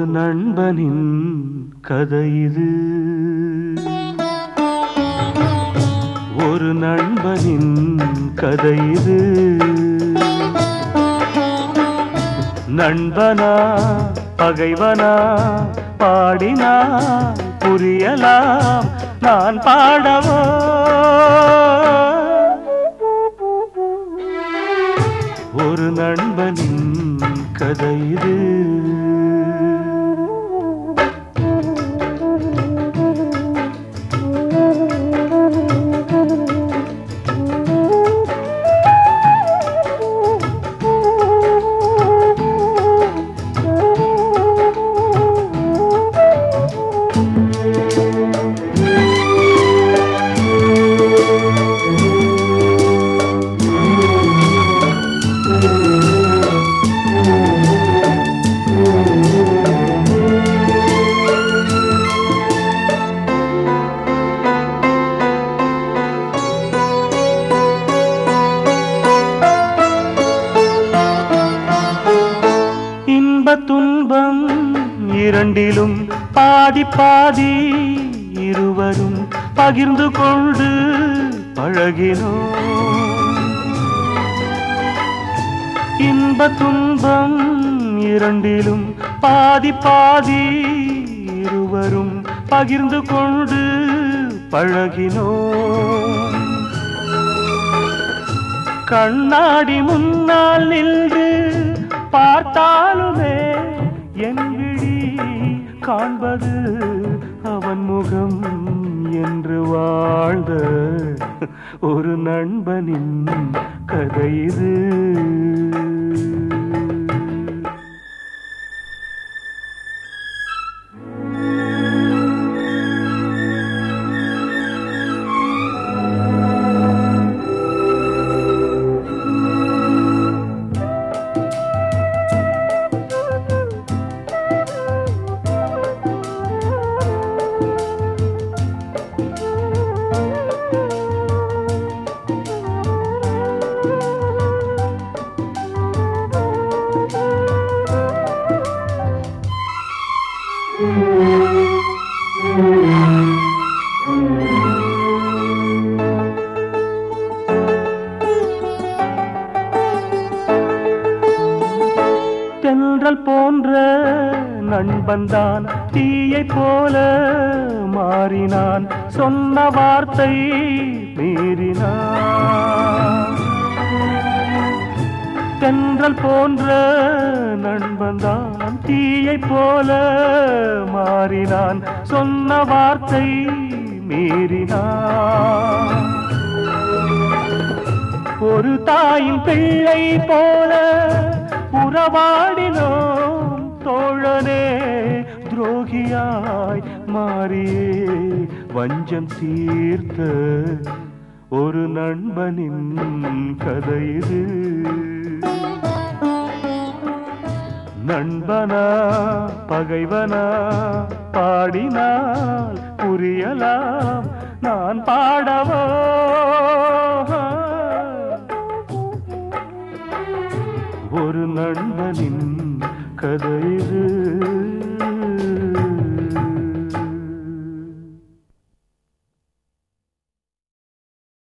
ஒரு நண்பனின் கதை இது. ஒரு நண்பனின் கதை இது. நண்பனா பகைவனா பாடினா புரியலாம், நான் பாடவோ? ஒரு நண்பனின் கதை இது. துன்பம் இரண்டிலும் பாதி பாதி இருவரும் பகிர்ந்து கொண்டு பழகினோம். இன்ப துன்பம் இரண்டிலும் பாதி பாதி இருவரும் பகிர்ந்து கொண்டு பழகினோம். கண்ணாடி முன்னால் நின்று பார்த்தாலுமே என் விழி காண்பது அவன் முகம் என்று வாழ்ந்த ஒரு நண்பனின் கதை இது. தென்றல் போன்ற நண்பன்தான் தீயை போல மாறினான், சொன்ன வார்த்தை மீறினான். தென்றல் போன்ற நண்பன்தான் தீயை போல மாறினான், சொன்ன வார்த்தை மீறினான். ஒரு தாயின் பிள்ளை போல உறவாடினோம் தோழனே, துரோகியாய் மாறியே வஞ்சம் தீர்த்த ஒரு நண்பனின் கதை இது. நண்பனா பகைவனா பாடினால் புரியலாம், நான் பாடவோ? ஒரு நண்பனின் கதை இது.